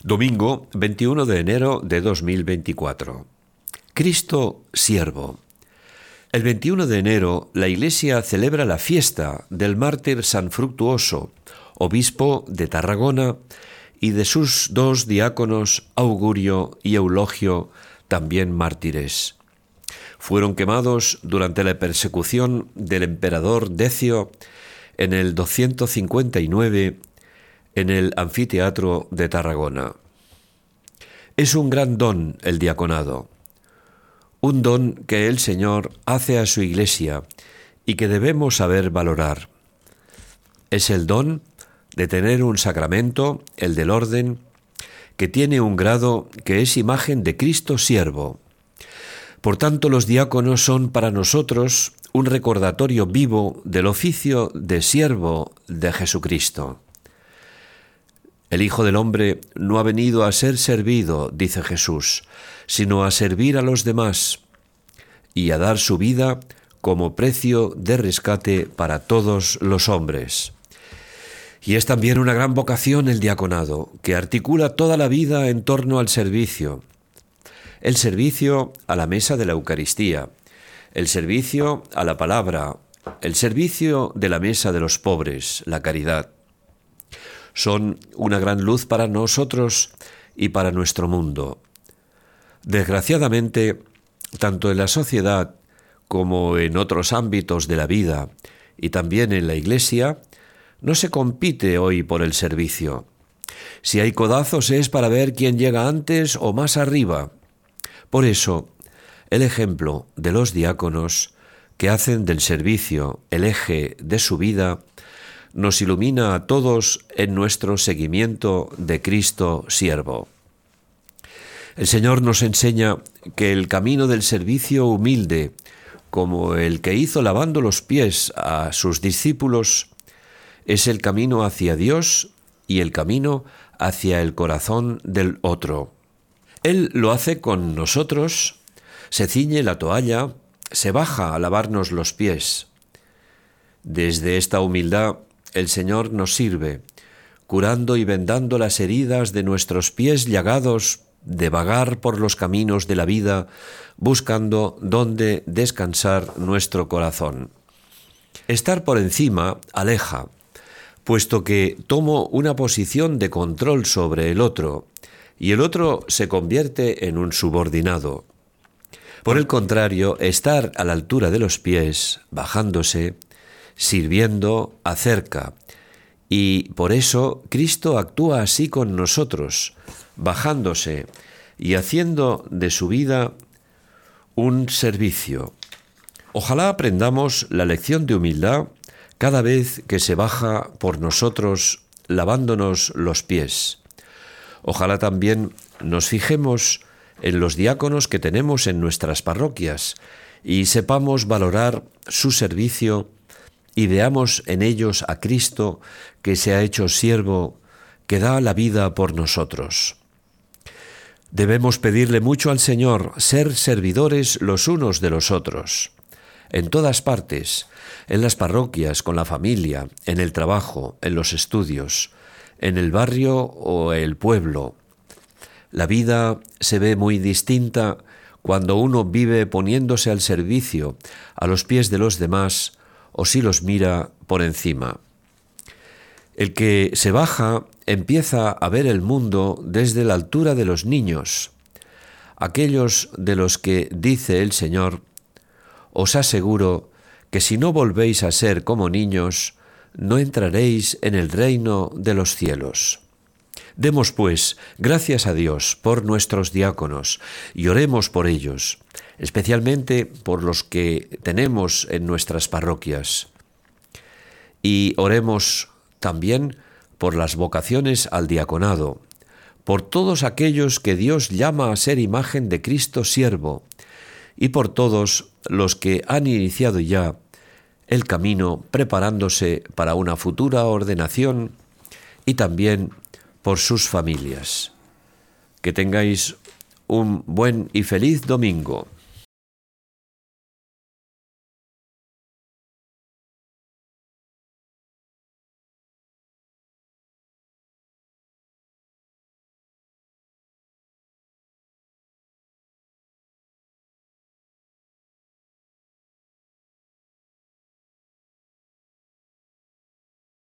Domingo 21 de enero de 2024. Cristo siervo. El 21 de enero la Iglesia celebra la fiesta del mártir San Fructuoso, obispo de Tarragona, y de sus dos diáconos, Augurio y Eulogio, también mártires. Fueron quemados durante la persecución del emperador Decio en el 259 en el anfiteatro de Tarragona. Es un gran don el diaconado, un don que el Señor hace a su Iglesia y que debemos saber valorar. Es el don de tener un sacramento, el del orden, que tiene un grado que es imagen de Cristo siervo. Por tanto, los diáconos son para nosotros un recordatorio vivo del oficio de siervo de Jesucristo. El Hijo del Hombre no ha venido a ser servido, dice Jesús, sino a servir a los demás y a dar su vida como precio de rescate para todos los hombres. Y es también una gran vocación el diaconado, que articula toda la vida en torno al servicio. El servicio a la mesa de la Eucaristía, el servicio a la palabra, el servicio de la mesa de los pobres, la caridad. Son una gran luz para nosotros y para nuestro mundo. Desgraciadamente, tanto en la sociedad como en otros ámbitos de la vida y también en la Iglesia, no se compite hoy por el servicio. Si hay codazos es para ver quién llega antes o más arriba. Por eso, el ejemplo de los diáconos, que hacen del servicio el eje de su vida, nos ilumina a todos en nuestro seguimiento de Cristo siervo. El Señor nos enseña que el camino del servicio humilde, como el que hizo lavando los pies a sus discípulos, es el camino hacia Dios y el camino hacia el corazón del otro. Él lo hace con nosotros, se ciñe la toalla, se baja a lavarnos los pies. Desde esta humildad, el Señor nos sirve, curando y vendando las heridas de nuestros pies llagados de vagar por los caminos de la vida, buscando dónde descansar nuestro corazón. Estar por encima aleja, puesto que tomo una posición de control sobre el otro, y el otro se convierte en un subordinado. Por el contrario, estar a la altura de los pies, bajándose, sirviendo, acerca, y por eso Cristo actúa así con nosotros, bajándose y haciendo de su vida un servicio. Ojalá aprendamos la lección de humildad cada vez que se baja por nosotros lavándonos los pies. Ojalá también nos fijemos en los diáconos que tenemos en nuestras parroquias y sepamos valorar su servicio y veamos en ellos a Cristo que se ha hecho siervo, que da la vida por nosotros. Debemos pedirle mucho al Señor ser servidores los unos de los otros, en todas partes, en las parroquias, con la familia, en el trabajo, en los estudios, en el barrio o el pueblo. La vida se ve muy distinta cuando uno vive poniéndose al servicio, a los pies de los demás, o si los mira por encima. El que se baja empieza a ver el mundo desde la altura de los niños, aquellos de los que dice el Señor: os aseguro que si no volvéis a ser como niños, no entraréis en el reino de los cielos. Demos, pues, gracias a Dios por nuestros diáconos y oremos por ellos, especialmente por los que tenemos en nuestras parroquias. Y oremos también por las vocaciones al diaconado, por todos aquellos que Dios llama a ser imagen de Cristo siervo, y por todos los que han iniciado ya el camino preparándose para una futura ordenación, y también por sus familias. Que tengáis un buen y feliz domingo.